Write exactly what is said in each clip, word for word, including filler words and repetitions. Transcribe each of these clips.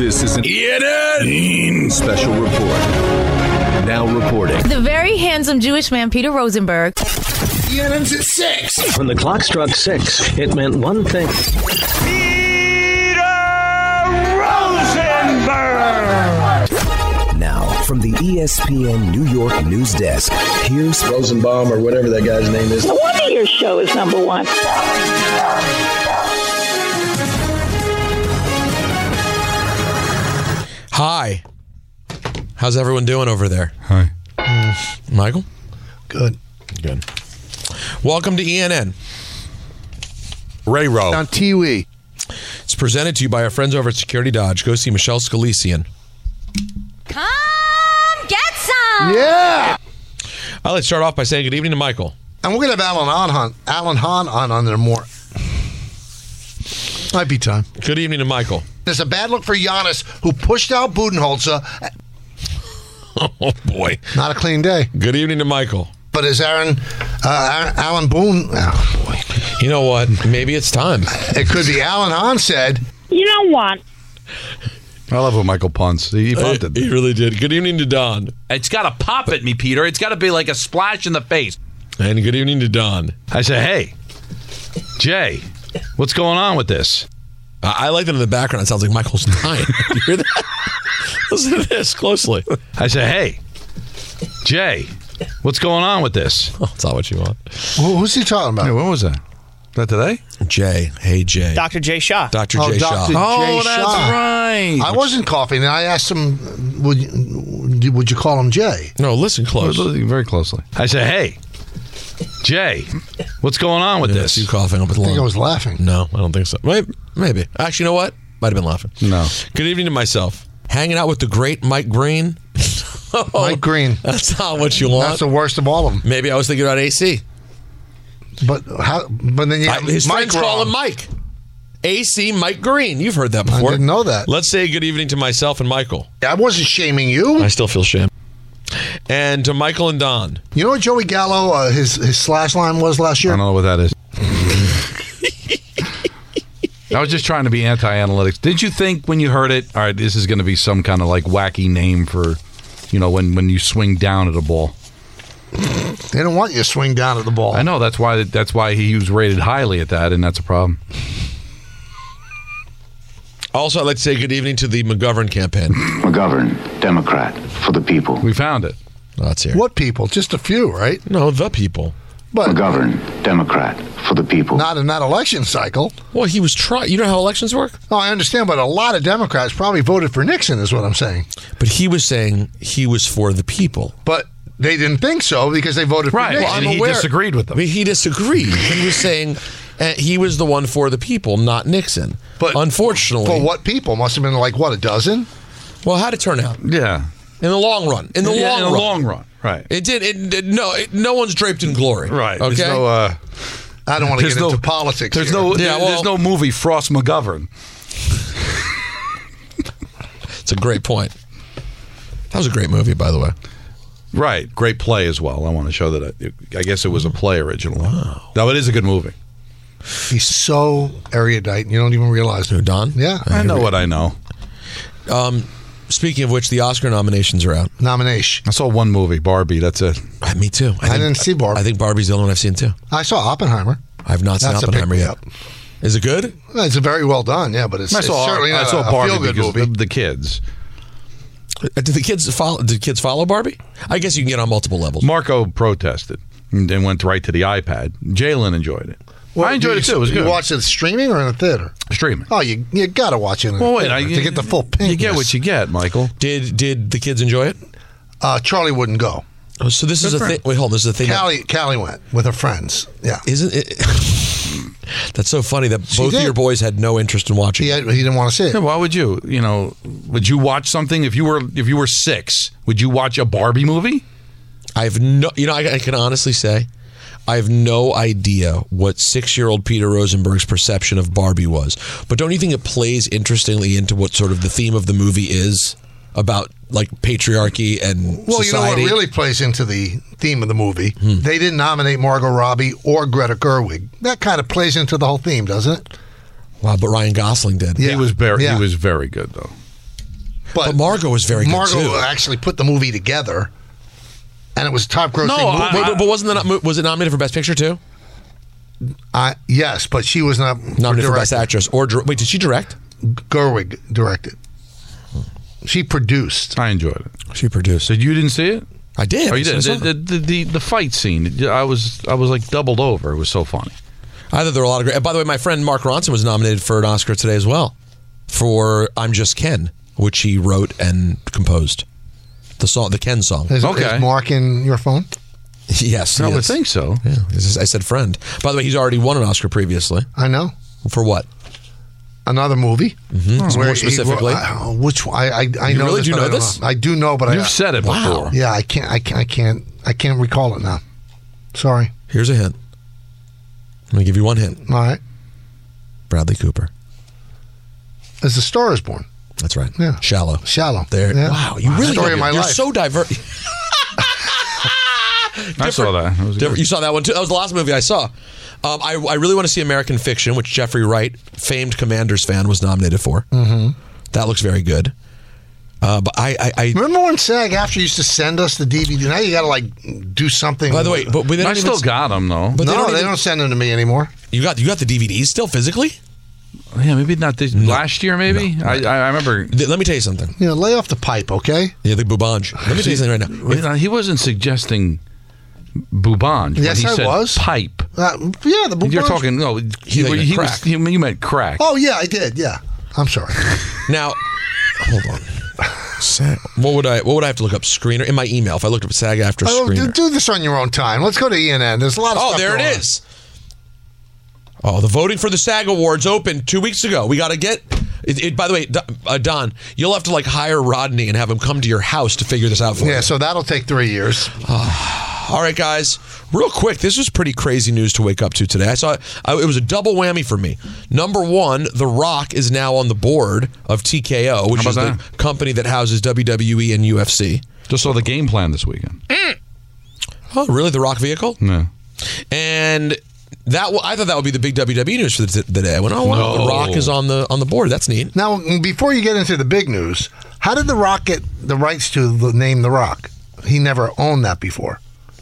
This is an E N N special report. Now reporting. The very handsome Jewish man, Peter Rosenberg. E N N's at six. When the clock struck six, it meant one thing. Peter Rosenberg! Now, from the E S P N New York news desk, here's Rosenbaum or whatever that guy's name is. No wonder your show is number one. Hi. How's everyone doing over there? Hi. Mm. Michael? Good. Good. Welcome to E N N. Ray Rowe. On T V. It's presented to you by our friends over at Security Dodge. Go see Michelle Scalesian. Come get some. Yeah. I'll let's start off by saying good evening to Michael. And we're going to have Alan Hahn on, Alan Hahn on, on there more. Might be time. Good evening to Michael. There's a bad look for Giannis, who pushed out Budenholzer. Oh, boy. Not a clean day. Good evening to Michael. But is Aaron, uh, Alan Boone, oh, boy. You know what? Maybe it's time. It could be Alan Hahn said. You know what? I love when Michael punts. He, he punted. He really did. Good evening to Don. It's got to pop at me, Peter. It's got to be like a splash in the face. And good evening to Don. I said, hey, Jay, what's going on with this? I, I like that in the background. It sounds like Michael's dying. You hear that? Listen to this closely. I said, hey, Jay, what's going on with this? Oh, that's not what you want. Who, who's he talking about? Hey, when was that? Was that today? Jay. Hey, Jay. Doctor Jay Shaw. Doctor Oh, Jay Doctor Shaw. Jay Oh, that's Shaw. right. I wasn't coughing, and I asked him, would you, would you call him Jay? No, listen close. Very closely. I said, hey, Jay, what's going on with Yeah, this? You coughing up with I think lung. I was laughing. No, I don't think so. Maybe. maybe. Actually, you know what? Might have been laughing. No. Good evening to myself. Hanging out with the great Mike Green. Oh, Mike Green. That's not what you want. That's the worst of all of them. Maybe I was thinking about A C. But how? But then you I, have his Mike friends call wrong. him Mike. A C Mike Green. You've heard that before. I didn't know that. Let's say good evening to myself and Michael. I wasn't shaming you. I still feel shame. And to Michael and Don. You know what Joey Gallo, uh, his his slash line was last I year? don't know what that is. I was just trying to be anti-analytics. Did you think when you heard it, all right, this is going to be some kind of like wacky name for, you know, when, when you swing down at a ball? They don't want you to swing down at the ball. I know that's why that's why he was rated highly at that, and that's a problem. Also, I'd like to say good evening to the McGovern campaign. McGovern, Democrat, for the people. We found it. That's here. What people? Just a few, right? No, the people. But McGovern, Democrat, for the people. not in that election cycle. Well, he was trying. You know how elections work? Oh, I understand, but a lot of Democrats probably voted for Nixon, is what I'm saying. But he was saying he was for the people. But they didn't think so because they voted Right, for Nixon. and I'm he aware. disagreed with I them. mean, he disagreed. He was saying uh, he was the one for the people, not Nixon. But unfortunately, For what people? Must have been like, what, a dozen? well, how'd it turn out? Yeah. In the long run. In the Yeah, long in the run. long run. Right. It did. It, it no. It, no one's draped in glory. Right. Okay. There's no, uh, I don't want to There's get no- into politics there's here. no Yeah, well- there's no movie Frost McGovern. It's a great point. That was a great movie, by the way. Right. Great play as well. I want to show that. I, I guess it was a play originally. Wow. No, it is a good movie. He's so erudite, you don't even realize Who, it. Don? Yeah. I know what I know. Um, speaking of which, the Oscar nominations are out. Nomination. I saw one movie, Barbie. That's it. Uh, me too. I didn't see Barbie. I think Barbie's the only one I've seen too. I saw Oppenheimer. I've not seen That's a Oppenheimer pick me yet. up. Is it good? Well, it's very well done, yeah, but it's, I it's saw, certainly I not saw a, Barbie a feel-good because movie. of the kids. Uh, Did the kids follow? Did kids follow Barbie? I guess you can get on multiple levels. Marco protested and then went right to the iPad. Jalen enjoyed it. Well, I enjoyed you, it too. It was you good. watched it streaming or in the theater? Streaming. Oh, you you got to watch it in the Well, wait, theater I, to get the full pinkness. You get what you get, Michael. Did did the kids enjoy it? Uh, Charlie wouldn't go. Oh, so this is a thing. Wait, hold on. This is a thing. that- Callie, Callie went with her friends. Yeah. Isn't it? That's so funny that She both did. of your boys had no interest in watching. He, it. had, he didn't want to see it. Yeah, why would you? You know, would you watch something if you were if you were six? Would you watch a Barbie movie? I've no. You know, I, I can honestly say, I have no idea what six-year-old Peter Rosenberg's perception of Barbie was. But don't you think it plays interestingly into what sort of the theme of the movie is about, like patriarchy and Well, society? you know what really plays into the theme of the movie? Hmm. They didn't nominate Margot Robbie or Greta Gerwig. That kind of plays into the whole theme, doesn't it? Wow, but Ryan Gosling did. Yeah. He was very Yeah. he was very good though. But, But Margot was very good, Margot too. actually put the movie together, and it was a top grossing No, movie. I- Wait, but, but wasn't the, was it nominated for Best Picture too? Uh, yes, but she was not Nominated for director. Best Actress or dir- wait? Did she direct? Gerwig directed. She produced. I enjoyed it. She produced. So you didn't see it? I did. Oh, you I did. saw The, it. the, the, the fight scene, I was I was like doubled over. It was so funny. I thought there were a lot of great. By the way, my friend Mark Ronson was nominated for an Oscar today as well for "I'm Just Ken," which he wrote and composed. The song, the Ken song. Is, Okay. is Mark in your phone? Yes, I he would is. think so. Yeah, I said friend. By the way, he's already won an Oscar previously. I know. For what? Another movie. Mm-hmm. Where More he- specifically. uh, which I I, I You know really this, do but know I don't this? I do know, but I You've said it Wow. before. yeah, I can't I can't I can't I can't recall it now. Sorry. Here's a hint. I'm gonna give you one hint. All right. Bradley Cooper. As the Star is Born. That's right. Yeah. Shallow. Shallow. There. Yeah. Wow. You really. Story of my you're life. so diverse. I saw that. It was Different. good. You saw that one too. That was the last movie I saw. Um, I, I really want to see American Fiction, which Jeffrey Wright, famed Commanders fan, was nominated for. Mm-hmm. That looks very good. Uh, but I, I, I Remember when SAG after used to send us the D V D? Now you got to like do something. by the way, but, but they I don't still even, got them though. But no, they don't, they even- don't send them to me anymore. You got you got the D V Ds still physically. Yeah, maybe not this last year. Maybe No. I, I I remember. Th- Let me tell you something. You know, lay off the pipe, okay? Yeah, the Bubanj. Let me tell you something right now. Wait, no, he wasn't suggesting Bubanj. when Yes, he I said was. Pipe. Uh, yeah, the You're Bubanj- talking. No, he, like he, crack. was. He, you meant crack. Oh yeah, I did. Yeah, I'm sorry. Now, hold on. SAG, what would I what would I have to look up? Screener in my email. If I looked up SAG after Oh, do, screener. do this on your own time. Let's go to E N N. There's a lot of Oh, stuff there it going on. is. Oh, the voting for the SAG Awards opened two weeks ago. We got to get. It, it, by the way, Do- uh, Don, you'll have to like hire Rodney and have him come to your house to figure this out for you. Yeah, so that'll take three years. All right, guys. Real quick, this was pretty crazy news to wake up to today. I saw I, it was a double whammy for me. Number one, The Rock is now on the board of T K O, which How is about the company that houses W W E and U F C. Just saw the game plan this weekend. Oh, really? The Rock vehicle? No. And that w- I thought that would be the big W W E news for the, the day. I went, oh, wow, No. The Rock is on the on the board. That's neat. Now, before you get into the big news, how did The Rock get the rights to the name The Rock? He never owned that before.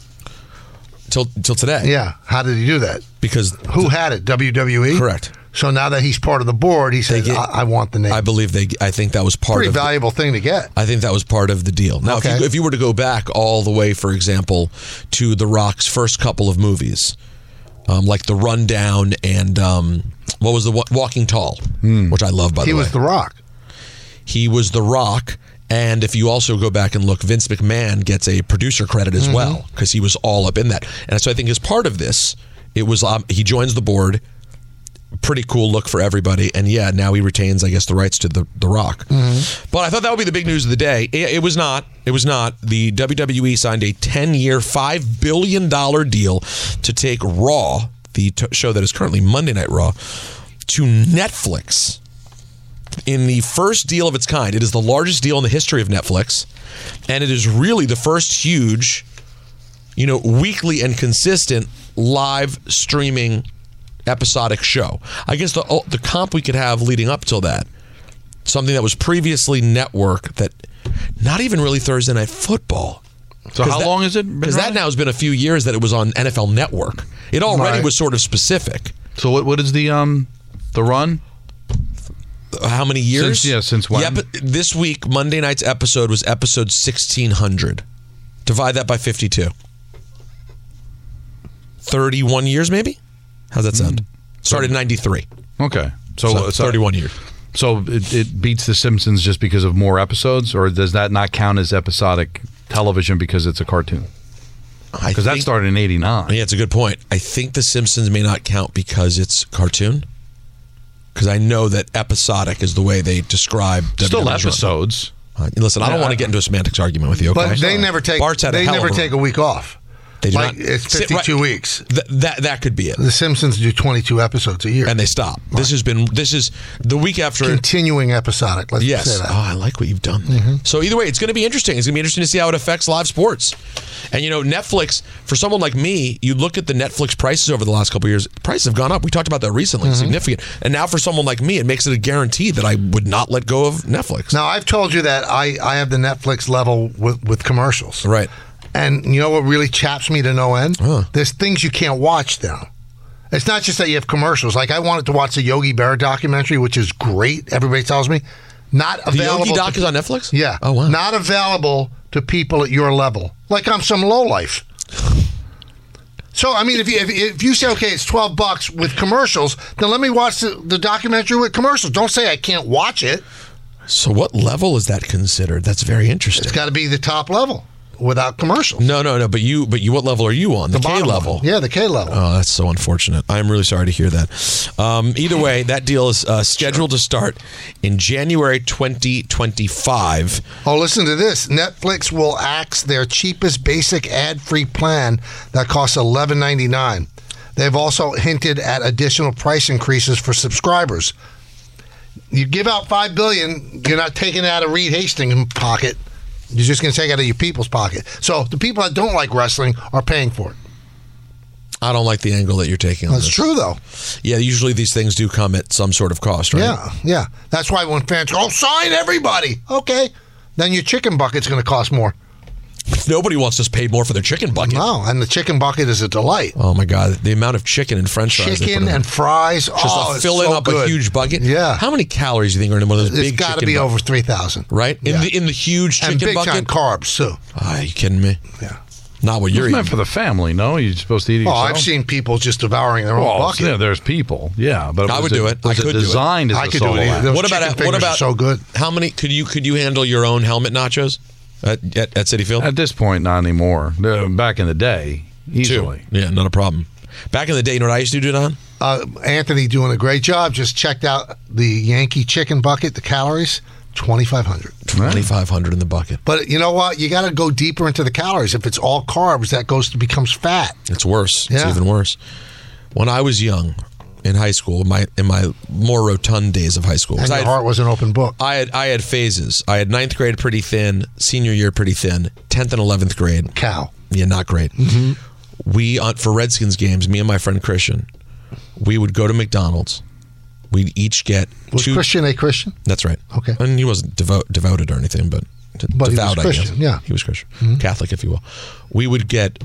Till till today. Yeah, how did he do that? Because Who had it? W W E? correct. So now that he's part of the board, he said, get- I, I want the name. I believe they. I think that was part Pretty of. the- valuable thing to get. I think that was part of the deal. Now, if, Okay. you, if you were to go back all the way, for example, to The Rock's first couple of movies, um, like The Rundown and um, what was the Wa- Walking Tall, which I love, by He the way. was The Rock. He was The Rock. And if you also go back and look, Vince McMahon gets a producer credit as well because he was all up in that. And so I think as part of this, it was um, he joins the board. Pretty cool look for everybody. And yeah, now he retains, I guess, the rights to the, the Rock. But I thought that would be the big news of the day. It, it was not. It was not. The W W E signed a ten-year, five billion dollars deal to take Raw, the t- show that is currently Monday Night Raw, to Netflix. In the first deal of its kind. It is the largest deal in the history of Netflix, and it is really the first huge, you know, weekly and consistent live streaming episodic show. I guess the the comp we could have leading up till that, something that was previously network, that not even really Thursday Night Football. So how that, long has it been Because that running? now has been a few years that it was on N F L Network. It already Right. was sort of specific. So what? What is the um the run? How many years? Since- yeah, since when? The epi- this week, Monday night's episode was episode sixteen hundred. Divide that by fifty-two. thirty-one years, maybe? How's that sound? Started in ninety-three. Okay. So, So, so thirty-one years. So it, it beats The Simpsons just because of more episodes, or does that not count as episodic television because it's a cartoon? I Because that think- started in eighty-nine. Yeah, it's a good point. I think The Simpsons may not count because it's cartoon. Because I know that episodic is the way they describe Still W W E's run. episodes. Uh, listen, I don't Yeah, want to I- get into a semantics argument with you, okay? But they never take Bart's had a they hell never of a take a run. week off. They do like not, it's fifty-two right, weeks. Th- that that could be it. The Simpsons do twenty-two episodes a year, and they stop. Right. This has been this is the week after continuing episodic. Let's yes. say that. Oh, I like what you've done. Mm-hmm. So either way, it's going to be interesting. It's going to be interesting to see how it affects live sports. And you know, Netflix, for someone like me, you look at the Netflix prices over the last couple of years. Prices have gone up. We talked about that recently. Mm-hmm. Significant. And now for someone like me, it makes it a guarantee that I would not let go of Netflix. Now I've told you that I, I have the Netflix level with, with commercials. Right. And you know what really chaps me to no end? Huh. There's things you can't watch now. It's not just that you have commercials. Like I wanted to watch the Yogi Berra documentary, which is great. Everybody tells me. Not available. The Yogi doc to, is on Netflix? Yeah. Oh, wow. Not available to people at your level. Like I'm some lowlife. So, I mean, if you if, if you say, okay, it's twelve bucks with commercials, then let me watch the, the documentary with commercials. Don't say I can't watch it. So what level is that considered? That's very interesting. It's got to be the top level without commercials. No, no, no. But you, but you, what level are you on? The, the K level. One. Yeah, the K level. Oh, that's so unfortunate. I'm really sorry to hear that. Um, either way, that deal is uh, scheduled to start in January twenty twenty-five. Oh, listen to this. Netflix will axe their cheapest basic ad-free plan that costs eleven ninety-nine. They've also hinted at additional price increases for subscribers. You give out five billion dollars, you're not taking it out of Reed Hastings' pocket. You're just going to take it out of your people's pocket. So the people that don't like wrestling are paying for it. I don't like the angle that you're taking on That's this. true, though. Yeah, usually these things do come at some sort of cost, right? Yeah, yeah. That's why when fans go, oh, sign everybody. Okay. Then your chicken bucket's going to cost more. Nobody wants to pay more for their chicken bucket. No, and the chicken bucket is a delight. Oh, my God. The amount of chicken and french fries. Chicken and fries. Just oh, a filling so up good. a huge bucket. Yeah. How many calories do you think are in one of those it's big got to chicken be buckets? over three thousand. Right? In, Yeah. the, in the huge chicken and big bucket? time carbs, too. Oh, are you kidding me? Yeah. Not what you're It's eating. meant for the family, no? You're supposed to eat it Oh, yourself? I've seen people just devouring their own well, bucket. yeah, there's people. Yeah, but I was would do it. Was I could do it. designed as I a could do solo it. act? Those What about chicken what fingers about are so good? How many could you could you handle your own helmet nachos at at, at Citi Field? At this point, not anymore. Uh, Back in the day, easily. Two. Yeah, not a problem. Back in the day, you know what I used to do, Don? Uh, Anthony doing a great job. Just checked out the Yankee chicken bucket, the calories, twenty-five hundred. twenty-five hundred in the bucket. But you know what? You got to go deeper into the calories. If it's all carbs, that goes to becomes fat. It's worse. Yeah. It's even worse. When I was young, in high school, my in my more rotund days of high school, And your I had, heart was an open book. I had I had phases. I had ninth grade pretty thin, senior year pretty thin, tenth and eleventh grade. Cow. Yeah, not great. Mm-hmm. We uh, for Redskins games, me and my friend Christian, we would go to McDonald's. We'd each get Was two. Christian a Christian? That's right. Okay. And he wasn't devout, devoted or anything, but, d- But he devout, was Christian, I guess. yeah. He was Christian. Mm-hmm. Catholic, if you will. We would get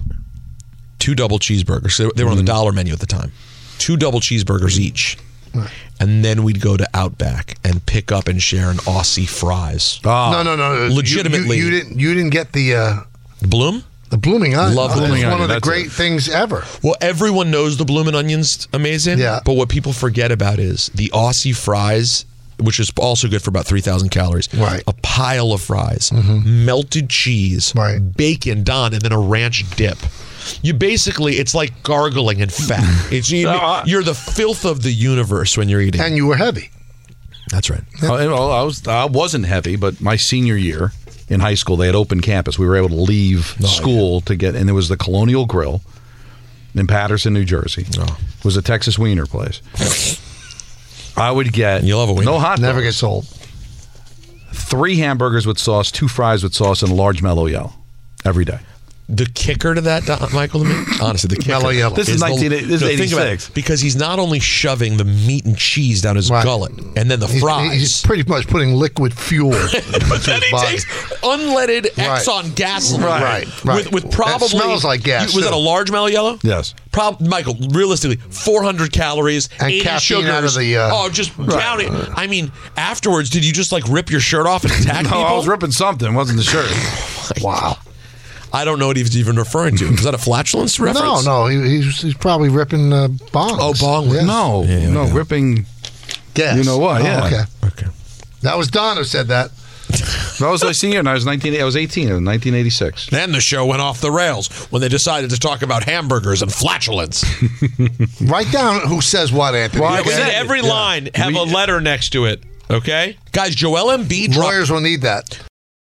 two double cheeseburgers. They were on the Mm-hmm. dollar menu at the time. Two double cheeseburgers each. Right. And then we'd go to Outback and pick up and share an Aussie fries. Oh, No, no, no. You- Legitimately. You, you didn't. You didn't get the uh, Bloom? the blooming onion. Love It's blooming one onion, of the that's great it. things ever. Well, everyone knows the Bloomin' Onion's amazing. Yeah. But what people forget about is the Aussie fries, which is also good for about three thousand calories. Right. A pile of fries, melted cheese, Right. bacon, Don, and then a ranch dip. You basically, it's like gargling in fat. It's you, you're the filth of the universe when you're eating. And you were heavy. That's right. I, well, I was I wasn't heavy, but my senior year in high school, they had open campus. We were able to leave Oh, school to get, and there was the Colonial Grill in Patterson, New Jersey. Oh. It was a Texas wiener place. I would get You love a wiener. no hot Never dogs, gets old. three hamburgers with sauce, two fries with sauce, and a large Mellow Yellow every day. The kicker to that, Don, Michael, to me, honestly, the kicker. Mellow Yellow. This is the- nineteen this is no, think about eighty-six. it, because he's not only shoving the meat and cheese down his Right. gullet and then the He's, fries. he's pretty much putting liquid fuel into But then his he body. takes unleaded Right. Exxon gasoline, Right, right. With, with That probably smells like gas, You- was too. that a large Mellow Yellow? Yes. Prob- Michael, realistically, four hundred calories, And eighty caffeine sugars. out of the, uh, oh, just down it. I mean, afterwards, did you just like rip your shirt off and attack No, people? I was ripping something. It wasn't the shirt. Wow. I don't know what he's even referring to. Is that a flatulence No, reference? no. He, he's, he's probably ripping uh, bongs. Oh, bong. Yes. No, Yeah, yeah, no, yeah. ripping. Gas. You know what, Oh, yeah. okay. Okay. That was Don who said that. That was my senior, and I was nineteen. I was eighteen. It was nineteen eighty-six. Then the show went off the rails when they decided to talk about hamburgers and flatulence. Write down who says what, Anthony. Well, I We okay? said every Yeah. line have We- a letter next to it. Okay, guys. Joel Embiid dropped Lawyers will need that.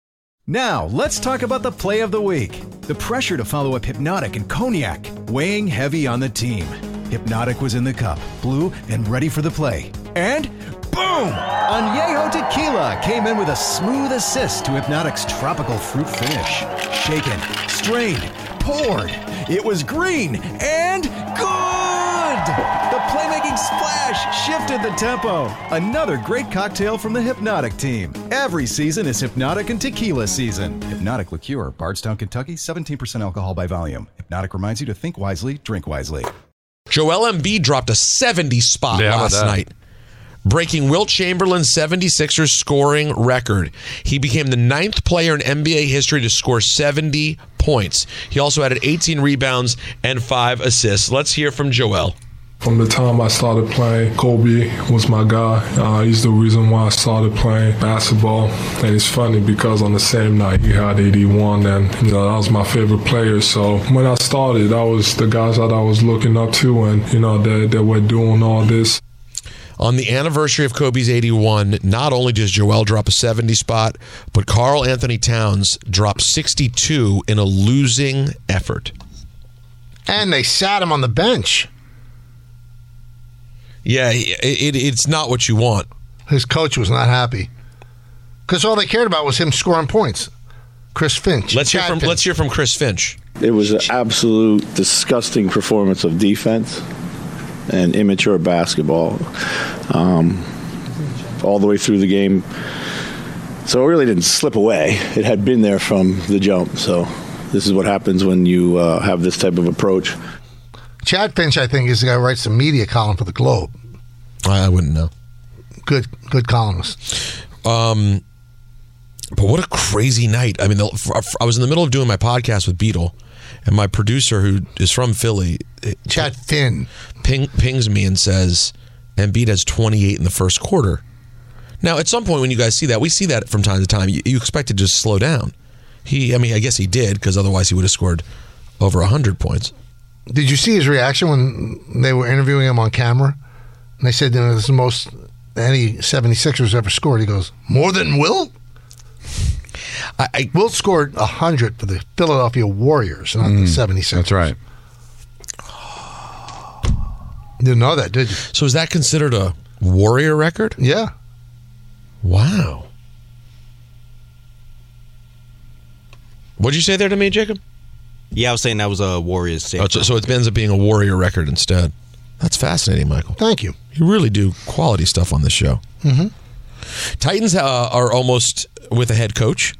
Now, let's talk about the play of the week. The pressure to follow up Hypnotic and Cognac, weighing heavy on the team. Hypnotic was in the cup, blue, and ready for the play. And boom! Añejo Tequila came in with a smooth assist to Hypnotic's tropical fruit finish. Shaken, strained, poured. It was green and good! The playmaking splash shifted the tempo. Another great cocktail from the Hypnotic team. Every season is Hypnotic and Tequila season. Hypnotic Liqueur, Bardstown, Kentucky, seventeen percent alcohol by volume. Hypnotic reminds you to think wisely, drink wisely. Joel Embiid dropped a seventy spot Yeah, how about last that? night, breaking Wilt Chamberlain's seventy-sixers scoring record. He became the ninth player in N B A history to score seventy points. He also added eighteen rebounds and five assists. Let's hear from Joel. From the time I started playing, Kobe was my guy. Uh, he's the reason why I started playing basketball. And it's funny because on the same night he had eighty-one, and you know that was my favorite player. So when I started, that was the guys that I was looking up to, and you know that they were doing all this. On the anniversary of Kobe's eighty-one, not only does Joel drop a seventy spot, but Karl Anthony Towns dropped sixty-two in a losing effort. And they sat him on the bench. Yeah, it, it, it's not what you want. His coach was not happy because all they cared about was him scoring points. Chris Finch. Let's hear Chad from Finch. let's hear from Chris Finch. It was an absolute disgusting performance of defense and immature basketball um, all the way through the game. So it really didn't slip away. It had been there from the jump. So this is what happens when you uh, have this type of approach. Chad Finch, I think, is the guy who writes the media column for the Globe. I wouldn't know. Good, good columnist. Um, but what a crazy night! I mean, the, I was in the middle of doing my podcast with Beetle, and my producer, who is from Philly, Chad Finn, ping, pings me and says, "Embiid has twenty-eight in the first quarter." Now, at some point when you guys see that, we see that from time to time. You, you expect it to just slow down. He, I mean, I guess he did, because otherwise he would have scored over one hundred points. Did you see his reaction when they were interviewing him on camera? And they said, you know, this is the most any seventy-sixers ever scored. He goes, more than Wilt? I, I, Wilt scored one hundred for the Philadelphia Warriors, not mm, the seventy-sixers. That's right. Didn't know that, did you? So is that considered a Warrior record? Yeah. Wow. What'd you say there to me, Jacob? Yeah, I was saying that was a Warriors. Oh, so, so it ends up being a Warrior record instead. That's fascinating, Michael. Thank you. You really do quality stuff on this show. Mm-hmm. Titans uh, are almost with a head coach.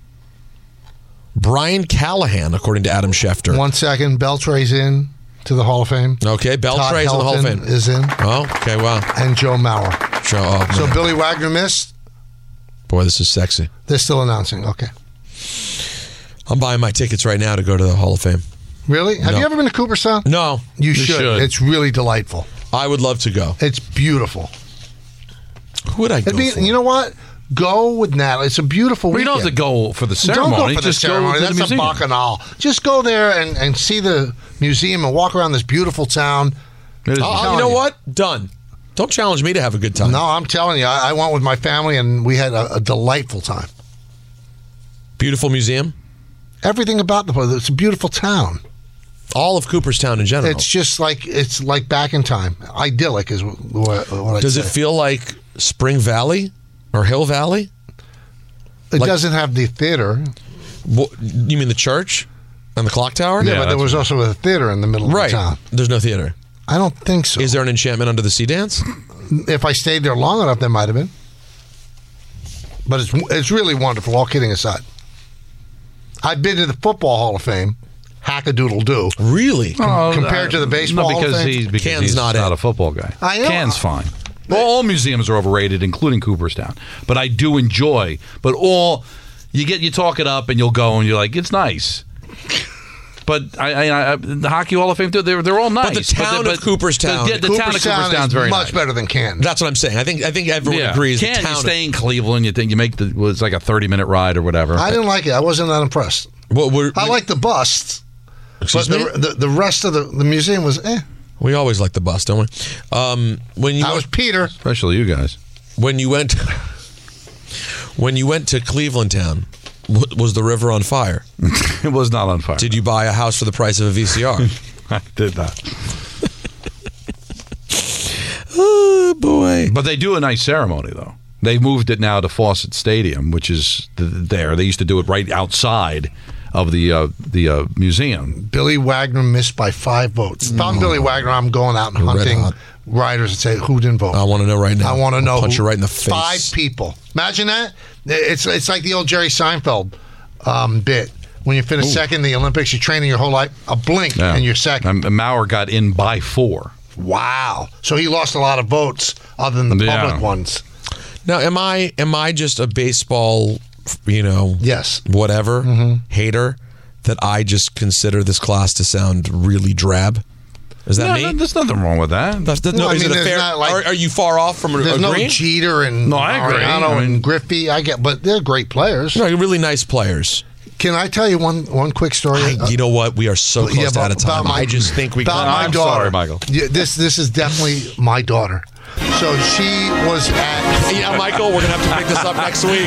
Brian Callahan, according to Adam Schefter. One second. Beltre's in to the Hall of Fame. Okay, Beltre's in the Hall of Fame. Is in. Oh, okay, wow. And Joe Mauer. Joe, oh, so Billy Wagner missed? Boy, this is sexy. They're still announcing. Okay. I'm buying my tickets right now to go to the Hall of Fame. Really? Have no. you ever been to Cooperstown? No. You, you should. should. It's really delightful. I would love to go. It's beautiful. Who would I go be, for? You know what? Go with Natalie. It's a beautiful well, weekend. You don't have to go for the ceremony. Don't go for Just the ceremony. Go to That's the a bacchanal. Just go there and, and see the museum and walk around this beautiful town. Oh, you know you. what? Done. Don't challenge me to have a good time. No, I'm telling you. I, I went with my family and we had a, a delightful time. Beautiful museum? Everything about the place. It's a beautiful town. All of Cooperstown in general. It's just like it's like back in time. Idyllic is what, what I Does say. it feel like Spring Valley or Hill Valley? It like, doesn't have the theater. What, you mean the church and the clock tower? Yeah, yeah but there was also a theater in the middle right. of the town. There's no theater. I don't think so. Is there an enchantment under the sea dance? If I stayed there long enough, there might have been. But it's it's really wonderful. All kidding aside, I've been to the Football Hall of Fame. Hack-a-doodle-do. Really? Oh, compared uh, to the baseball no, because Hall of Fame? He's, because Can's he's not, not a football guy. I am. Can's fine. Well, all museums are overrated, including Cooperstown. But I do enjoy. But all you get, you talk it up, and you'll go, and you're like, it's nice. But I, I, I, the Hockey Hall of Fame, they're they're all nice. But the town but, of Cooperstown, the, the, the Cooperstown town of Cooperstown is very much nice. better than Canton. That's what I'm saying. I think I think everyone yeah. agrees. Canton, the town you stay in Cleveland. You think you make the well, it's like a thirty minute ride or whatever. I didn't like it. I wasn't that impressed. Well, we're, I we, like the busts. Excuse but me? the, the the rest of the, the museum was eh. We always like the bus, don't we? Um, when you I was Peter, especially you guys. When you went, when you went to Cleveland Town, W- was the river on fire? It was not on fire. Did you buy a house for the price of a V C R? I did that. Oh, boy. But they do a nice ceremony, though. They've moved it now to Fawcett Stadium, which is th- there. They used to do it right outside of the uh, the uh, museum. Billy Wagner missed by five votes. If I'm Billy Wagner, I'm going out and You're red hunting hot. writers and say, who didn't vote? I want to know right now. I want to know. I'll punch who, you right in the face. Five people. Imagine that. It's it's like the old Jerry Seinfeld um, bit. When you finish Ooh. second in the Olympics, you're training your whole life. A blink Yeah. and you're second. Um, Maurer got in by four. Wow. So he lost a lot of votes other than the Yeah. public ones. Now, am I am I just a baseball, you know, yes, whatever Mm-hmm. hater that I just consider this class to sound really drab? Is that Yeah, me? no, there's nothing wrong with that. That's, that's, No, no, I is mean, it a there's fair? not, like- are, are you far off from There's agreeing? no Jeter and No, I agree. Mariano I mean- and Griffey. I get, but they're great players. No, really nice players. Can I tell you one one quick story? I, you know what? We are so close Yeah, to out of about- time. about my- I just think we about got. my I'm daughter. sorry, Michael. Yeah, this this is definitely my daughter. So she was at. Yeah, Michael, we're gonna have to pick this up next week.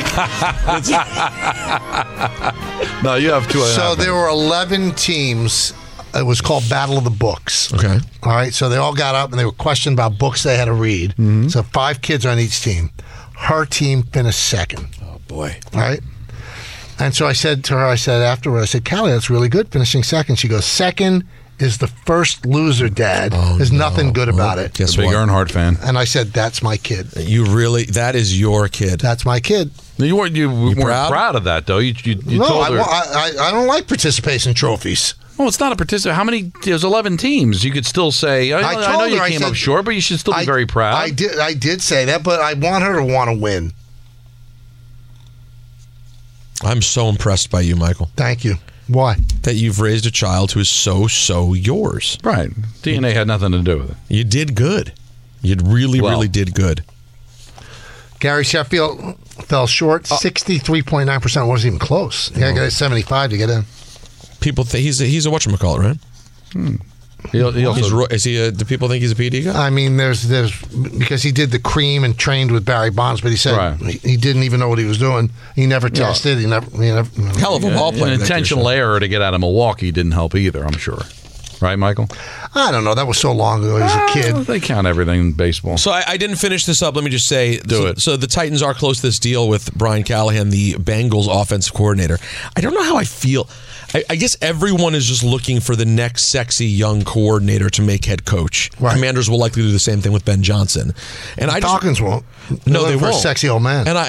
No, you have two. So there were eleven teams. It was called Battle of the Books. Okay. All right. So they all got up and they were questioned about books they had to read. Mm-hmm. So five kids on each team. Her team finished second. Oh boy. All right. And so I said to her, I said afterward, I said, Callie, that's really good, finishing second. She goes, second is the first loser, Dad. Oh, There's no. nothing good about Well, it. guess Big what? Earnhardt fan. And I said, that's my kid. You really? That is your kid. That's my kid. You weren't you, weren't proud? proud? of that though. You you, you no, told I, her. wa- I, I I don't like participation trophies. Well, it's not a participant. How many? There's eleven teams. You could still say. I, I I, told know you her, I came said- up short, but you should still be I- very proud. I did I did say that, but I want her to want to win. I'm so impressed by you, Michael. Thank you. Why? That you've raised a child who is so so yours. Right. D N A had nothing to do with it. You did good. You really Well. really did good. Gary Sheffield fell short. Sixty-three point nine percent wasn't even close. You got to get a seventy-five to get in. People think he's a, he's a whatchamacallit, right? Hmm. He, he also He's, ro- is he? A, do people think he's a P D guy? I mean, there's there's because he did the cream and trained with Barry Bonds, but he said Right. he, he didn't even know what he was doing. He never tested. He never. He never Hell of a ball player. an that intentional year, error to get out of Milwaukee didn't help either. I'm sure. Right, Michael? I don't know. That was so long ago. He was a kid. Well, they count everything in baseball. So I, I didn't finish this up. Let me just say, Do so, it. So the Titans are close to this deal with Brian Callahan, the Bengals offensive coordinator. I don't know how I feel. I, I guess everyone is just looking for the next sexy young coordinator to make head coach. Right. Commanders will likely do the same thing with Ben Johnson. And I just, Falcons won't. no, They're they looking for won't. a sexy old man. And I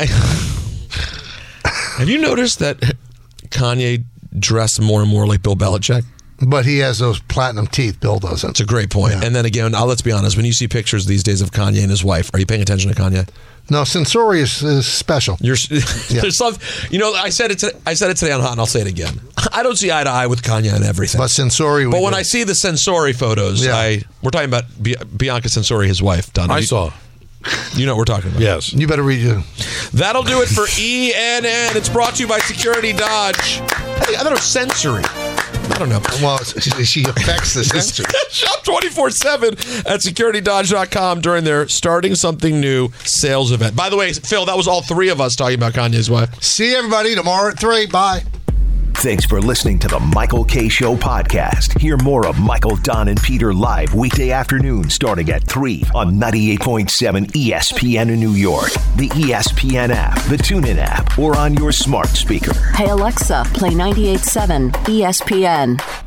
have you noticed that Kanye dressed more and more like Bill Belichick? But he has those platinum teeth. Bill doesn't. It's a great point. Yeah. And then again, uh, let's be honest. When you see pictures these days of Kanye and his wife, are you paying attention to Kanye? No, Sensori is, is special. You're, there's some, you know, I said it. To, I said it today on Hot, and I'll say it again. I don't see eye to eye with Kanye on everything. But Sensori. But when I see the Sensori photos, Yeah. I we're talking about Bi- Bianca Sensori, his wife. Donna, I you, saw. You know what we're talking about. Yes. You better read your. That'll do it for E N N. It's brought to you by Security Dodge. Hey, I thought it was Sensory. I don't know. Well, she, she affects the sensor. Shop twenty-four seven at security dodge dot com during their Starting Something New sales event. By the way, Phil, that was all three of us talking about Kanye's wife. See everybody tomorrow at three. Bye. Thanks for listening to the Michael K. Show podcast. Hear more of Michael, Don, and Peter live weekday afternoon starting at three on ninety-eight point seven E S P N in New York, the E S P N app, the TuneIn app, or on your smart speaker. Hey Alexa, play ninety-eight point seven E S P N.